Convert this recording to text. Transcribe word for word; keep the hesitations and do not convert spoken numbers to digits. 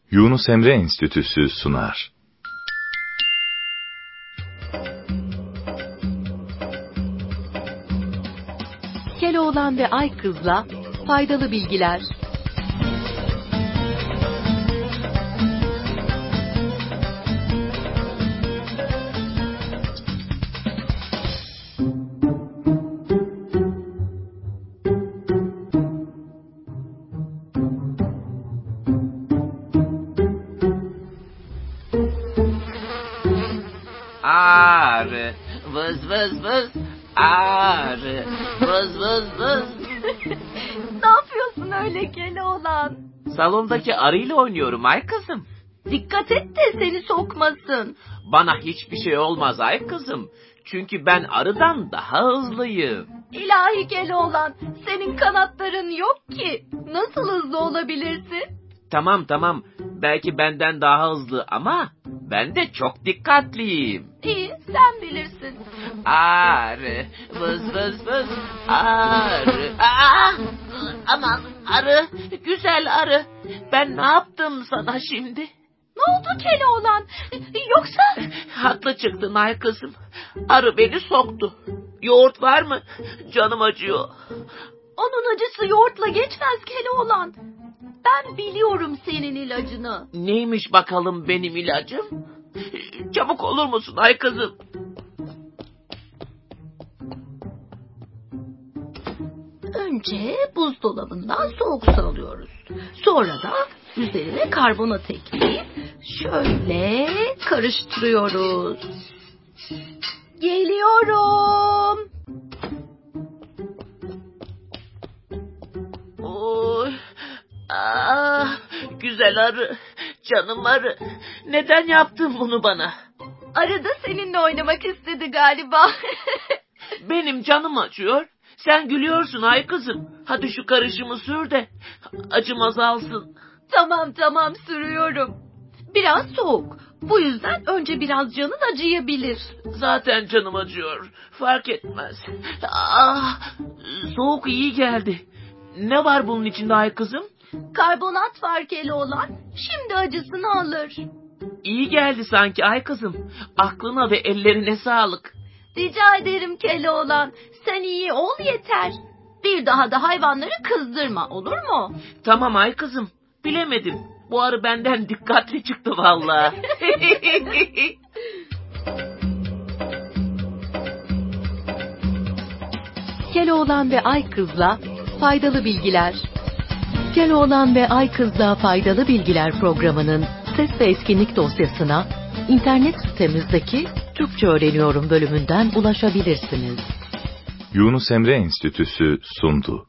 Yunus Emre Enstitüsü sunar. Keloğlan ve Aykız'la faydalı bilgiler. Arı, vız vız vız, arı, vız vız vız. Ne yapıyorsun öyle Keloğlan? Salondaki arıyla oynuyorum ay kızım. Dikkat et de seni sokmasın. Bana hiçbir şey olmaz ay kızım. Çünkü ben arıdan daha hızlıyım. İlahi Keloğlan, senin kanatların yok ki. Nasıl hızlı olabilirsin? Tamam tamam, belki benden daha hızlı ama ben de çok dikkatliyim. İyi, sen bilirsin. Arı, vız vız vız, arı. Aa, aman arı, güzel arı. Ben ne yaptım sana şimdi? Ne oldu Keloğlan? Yoksa... Haklı çıktın ay kızım. Arı beni soktu. Yoğurt var mı? Canım acıyor. Onun acısı yoğurtla geçmez Keloğlan. Ben biliyorum senin ilacını. Neymiş bakalım benim ilacım? Çabuk olur musun ay kızım? Önce buzdolabından soğuk su alıyoruz. Sonra da üzerine karbonat ekleyip şöyle karıştırıyoruz. Geliyorum. Oy, ah, güzel arı, canım arı. Neden yaptın bunu bana? Arı da seninle oynamak istedi galiba. Benim canım acıyor. Sen gülüyorsun ay kızım. Hadi şu karışımı sür de acım azalsın. Tamam tamam sürüyorum. Biraz soğuk. Bu yüzden önce biraz canın acıyabilir. Zaten canım acıyor. Fark etmez. Ah, soğuk iyi geldi. Ne var bunun içinde ay kızım? Karbonat var Keloğlan. Şimdi acısını alır. İyi geldi sanki ay kızım. Aklına ve ellerine sağlık. Rica ederim Keloğlan. Sen iyi ol yeter. Bir daha da hayvanları kızdırma, olur mu? Tamam ay kızım. Bilemedim. Bu arı benden dikkatli çıktı vallahi. Keloğlan ve Aykız'la faydalı bilgiler. Keloğlan ve Aykız'la faydalı bilgiler programının ses ve etkinlik dosyasına internet sitemizdeki Türkçe Öğreniyorum bölümünden ulaşabilirsiniz. Yunus Emre Enstitüsü sundu.